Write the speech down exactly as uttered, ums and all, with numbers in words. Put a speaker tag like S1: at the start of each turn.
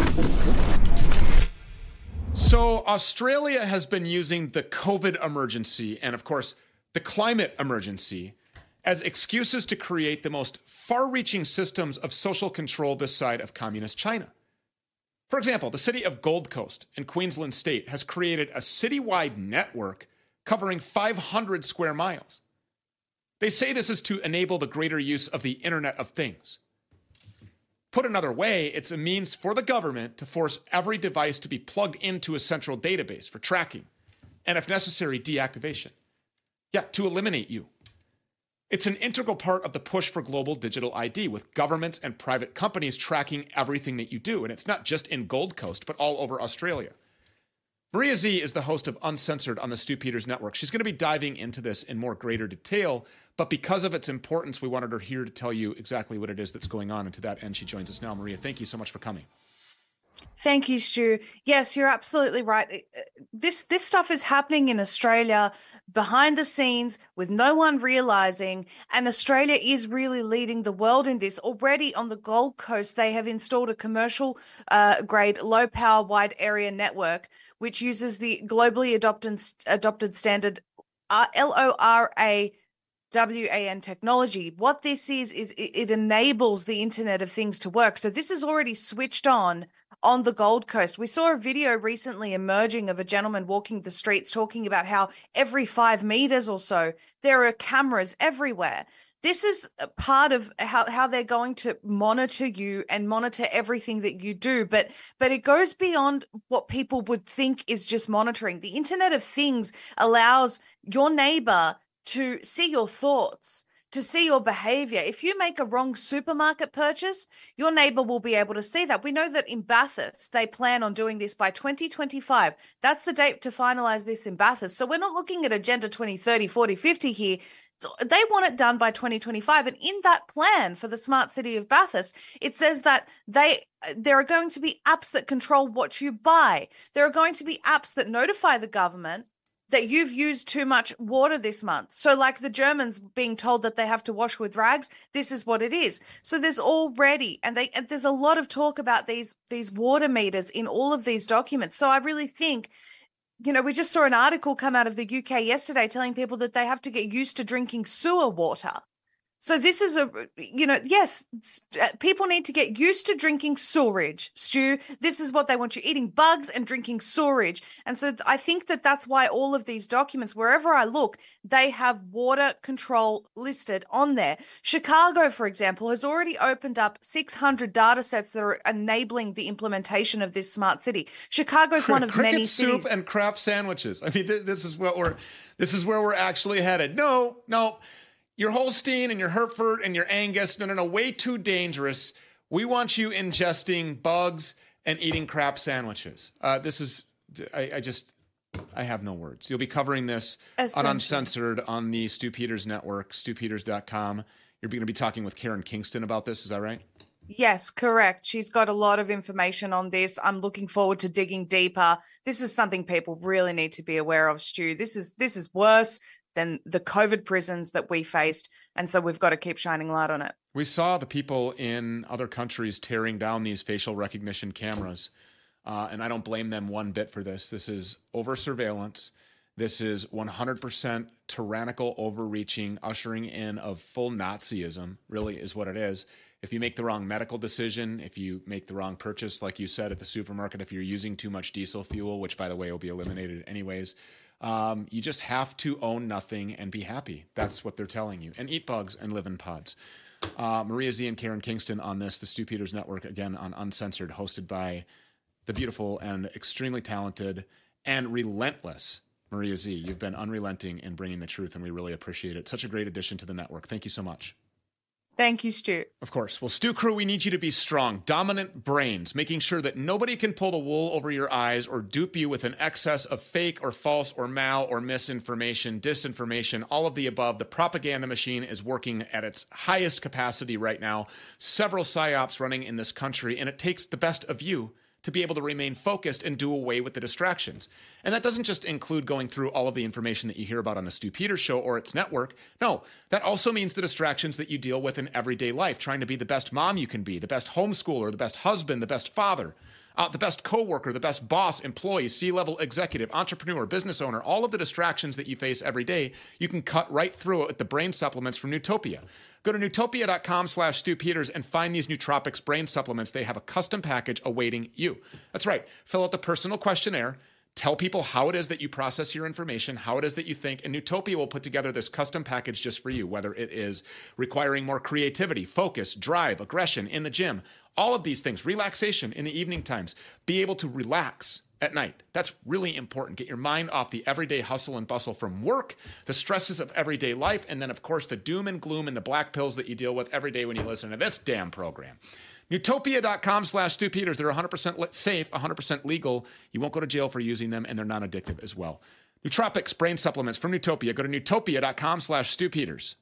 S1: So Australia has been using the COVID emergency and, of course, the climate emergency as excuses to create the most far-reaching systems of social control this side of communist China. For example, the city of Gold Coast in Queensland State has created a citywide network covering five hundred square miles. They say this is to enable the greater use of the Internet of Things. Put another way, it's a means for the government to force every device to be plugged into a central database for tracking and, if necessary, deactivation. Yeah, to eliminate you. It's an integral part of the push for global digital I D, with governments and private companies tracking everything that you do. And it's not just in Gold Coast, but all over Australia. Maria Zeee is the host of Uncensored on the Stu Peters Network. She's going to be diving into this in more greater detail, but because of its importance, we wanted her here to tell you exactly what it is that's going on. And to that end, she joins us now. Maria, thank you so much for coming.
S2: Thank you, Stu. Yes, you're absolutely right. This this stuff is happening in Australia behind the scenes with no one realizing, and Australia is really leading the world in this. Already on the Gold Coast, they have installed a commercial uh, grade low power wide area network, which uses the globally adopted, adopted standard uh, L O R A W A N technology. What this is, is it, it enables the Internet of Things to work. So this is already switched on on the Gold Coast. We saw a video recently emerging of a gentleman walking the streets talking about how every five meters or so, there are cameras everywhere. This is a part of how, how they're going to monitor you and monitor everything that you do. But, but it goes beyond what people would think is just monitoring. The Internet of Things allows your neighbor to see your thoughts, to see your behavior. If you make a wrong supermarket purchase, your neighbor will be able to see that. We know that in Bathurst, they plan on doing this by twenty twenty-five. That's the date to finalize this in Bathurst. So we're not looking at Agenda twenty thirty, forty, fifty here. So they want it done by twenty twenty-five. And in that plan for the smart city of Bathurst, it says that they there are going to be apps that control what you buy. There are going to be apps that notify the government that you've used too much water this month. So like the Germans being told that they have to wash with rags, this is what it is. So there's already, and they and there's a lot of talk about these, these water meters in all of these documents. So I really think, you know, we just saw an article come out of the U K yesterday telling people that they have to get used to drinking sewer water. So this is a, you know, yes, people need to get used to drinking sewerage, Stu. This is what they want you eating, bugs and drinking sewerage. And so I think that that's why all of these documents, wherever I look, they have water control listed on there. Chicago, for example, has already opened up six hundred data sets that are enabling the implementation of this smart city. Chicago is one of
S1: Cricket
S2: many
S1: soup
S2: cities.
S1: And crap sandwiches. I mean, th- this is what we're, this is where we're actually headed. No, no. Your Holstein and your Hereford and your Angus, no, no, no, way too dangerous. We want you ingesting bugs and eating crap sandwiches. Uh, this is, I, I just, I have no words. You'll be covering this on Uncensored on the Stu Peters Network, stu peters dot com. You're going to be talking with Karen Kingston about this. Is that right?
S2: Yes, correct. She's got a lot of information on this. I'm looking forward to digging deeper. This is something people really need to be aware of, Stu. This is, this is worse than the COVID prisons that we faced. And so we've got to keep shining light on it.
S1: We saw the people in other countries tearing down these facial recognition cameras. Uh, and I don't blame them one bit for this. This is over surveillance. This is one hundred percent tyrannical overreaching, ushering in of full Nazism, really is what it is. If you make the wrong medical decision, if you make the wrong purchase, like you said at the supermarket, if you're using too much diesel fuel, which by the way will be eliminated anyways, Um, you just have to own nothing and be happy. That's what they're telling you. And eat bugs and live in pods. Uh, Maria Zeee and Karen Kingston on this, the Stu Peters Network, again on Uncensored, hosted by the beautiful and extremely talented and relentless Maria Zeee. You've been unrelenting in bringing the truth, and we really appreciate it. Such a great addition to the network. Thank you so much.
S2: Thank you, Stu.
S1: Of course. Well, Stu Crew, we need you to be strong, dominant brains, making sure that nobody can pull the wool over your eyes or dupe you with an excess of fake or false or mal or misinformation, disinformation, all of the above. The propaganda machine is working at its highest capacity right now. Several psyops running in this country, and it takes the best of you to be able to remain focused and do away with the distractions. And that doesn't just include going through all of the information that you hear about on the Stu Peters Show or its network. No, that also means the distractions that you deal with in everyday life, trying to be the best mom you can be, the best homeschooler, the best husband, the best father. uh, the best coworker, the best boss, employee, C-level executive, entrepreneur, business owner, all of the distractions that you face every day, you can cut right through it with the brain supplements from Nootopia. Go to nootopia.com slash Stu Peters and find these nootropics brain supplements. They have a custom package awaiting you. That's right. Fill out the personal questionnaire. Tell people how it is that you process your information, how it is that you think, and Nootopia will put together this custom package just for you, whether it is requiring more creativity, focus, drive, aggression in the gym, all of these things, relaxation in the evening times, be able to relax at night. That's really important. Get your mind off the everyday hustle and bustle from work, the stresses of everyday life, and then, of course, the doom and gloom and the black pills that you deal with every day when you listen to this damn program. Nootopia.com slash Stu Peters. They're one hundred percent safe, one hundred percent legal. You won't go to jail for using them, and they're non-addictive as well. Nootropics brain supplements from Nootopia. Go to nootopia.com slash Stu Peters.